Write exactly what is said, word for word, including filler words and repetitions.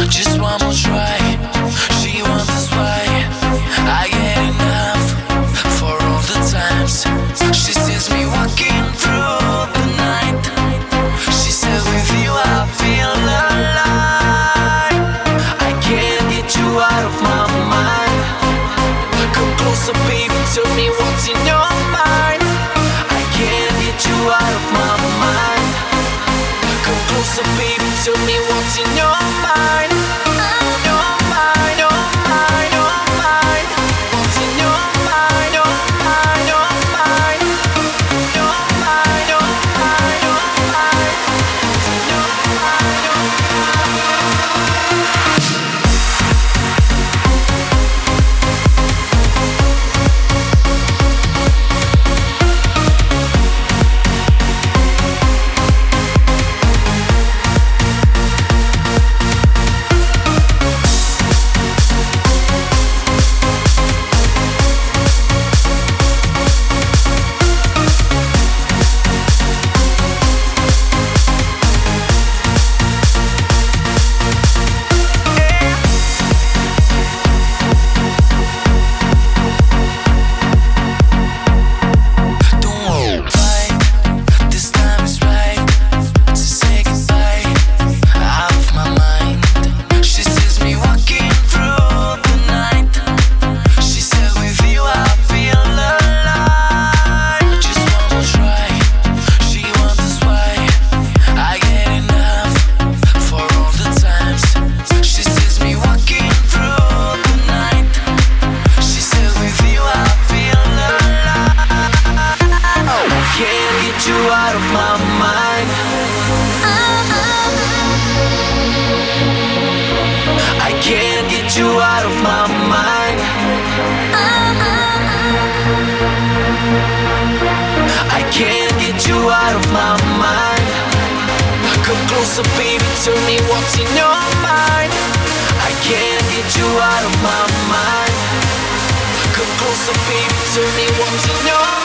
Just one more try. She wonders why I get enough for all the times she sees me walking through the night. She said with you I feel alive. I can't get you out of my mind. Come closer baby, tell me what's in your mind. I can't get you out of my mind. Come closer baby, tell me what's in your mind. Your mind, your mind, your mind. What's in your mind, your mind, your mind. Your mind, your mind, your mind. What's in your mind, your you out of my mind. I can't get you out of my mind. Come closer baby, tell me what's in your mind. I can't get you out of my mind. Come closer baby, tell me what's in your mind.